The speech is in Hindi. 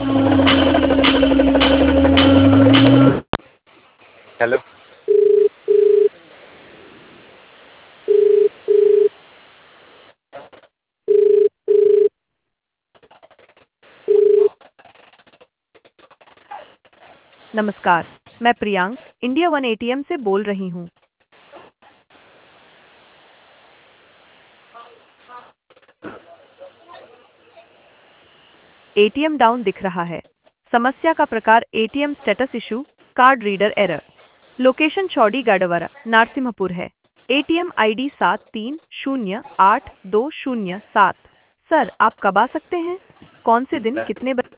हेलो। नमस्कार, मैं प्रियांक इंडिया वन एटीएम से बोल रही हूँ। एटीएम डाउन दिख रहा है। समस्या का प्रकार ATM status issue, card reader error. Location Chaudi Gadarwara, नारसिम्हपुर है। ATM ID 73082007। सर, आप कब आ सकते हैं? कौन से दिन, कितने बजे?